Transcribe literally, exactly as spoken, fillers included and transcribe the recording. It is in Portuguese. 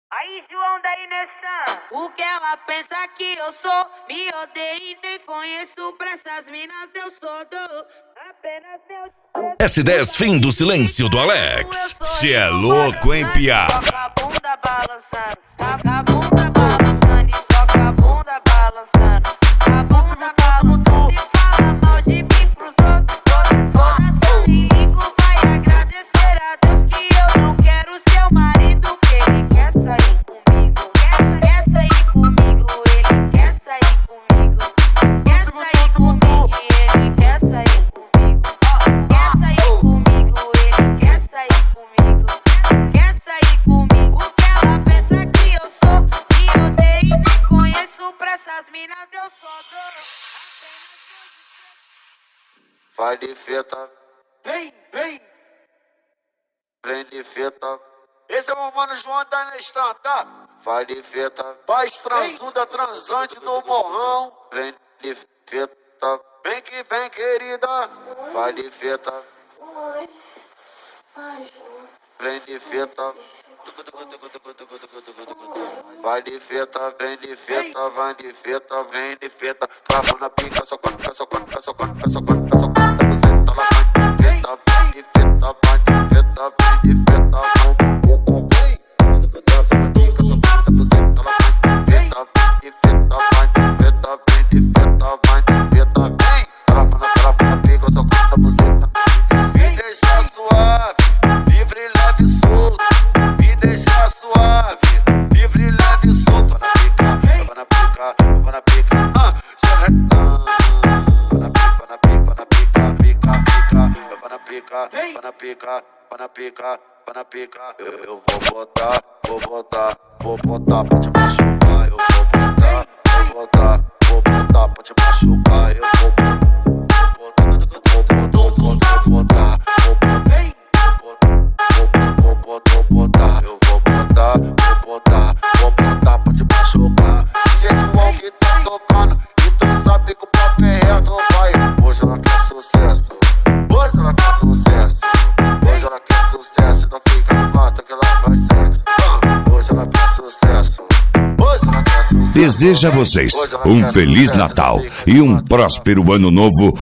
Aí, João da Inestan. O que ela pensa que eu sou? Me odeia e nem conheço. Pra essas minas eu sou do. Apenas meu. S dez Fim do Silêncio do Alex. Cê é louco, hein, piá? Soca a bunda balançando, a bunda balançando e soca a bunda balançando, a bunda balançando. Se fala mal de mim pros outros, foda-se, nem ligo, vai agradecer a Deus que eu não quero seu marido, que ele quer sair comigo, quer sair comigo, ele quer sair comigo, quer sair comigo e ele quer sair comigo, quer sair comigo, ele quer sair comigo. Quer sair comigo? O que ela pensa que eu sou? Me odeia e nem conheço. Pra essas minas eu sou do. Vai de feta, Vem, vem. vem de feta, Esse é o mano João da Inestan, tá? vai de feta, Paz transuda, transante do morrão. vem de feta, Vem que vem, querida. vai de feta, Oi. Ai, João. vem de feta, vai de feta, vem de feta, vai de feta, vem de feta, trava na pica, só quando, só quando, só quando, só quando, só quando, você tá lá, vai de feta, vem de feta, vai de feta, vem de feta, vem trava na pica, só quando, você tá lá, vai de feta, vem de feta, vai de feta, vem de feta, vai de feta, vem trava na, trava na pica, só quando, você tá. Me deixa suave, livre, leve e solto. Me deixa suave, livre, leve e solto. Vai na pica, vai na pica, ah, vai na pica, vai na pica, vai na pica, pica, pica, vai na pica, vai na pica, vai na pica, vai na pica. Eu, eu vou botar, vou botar, vou botar pra te machucar. Eu vou botar, vou botar, vou botar pra te machucar. Eu vou botar, vou botar, vou botar, vou botar, vou botar, vou botar, vou botar, eu vou botar, vou botar, vou botar pra te machucar. E esse João que tá tocando, e tu sabe que o papo é reto, vai. Hoje ela quer sucesso, hoje ela quer sucesso, hoje ela quer sucesso, então fica no mato que ela faz sexo. Ah, hoje ela quer sucesso, hoje ela quer sucesso. Deseja a vocês um Feliz Natal e um próspero Ano Novo